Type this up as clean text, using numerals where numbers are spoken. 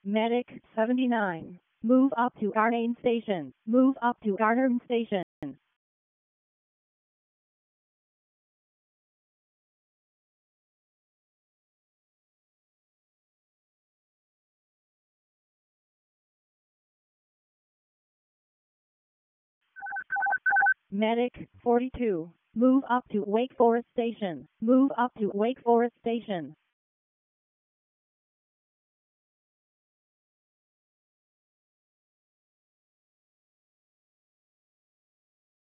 Medic 79. Move up to Garnane Station. Move up to Garnane Station. Medic 42. Move up to Wake Forest Station. Move up to Wake Forest Station.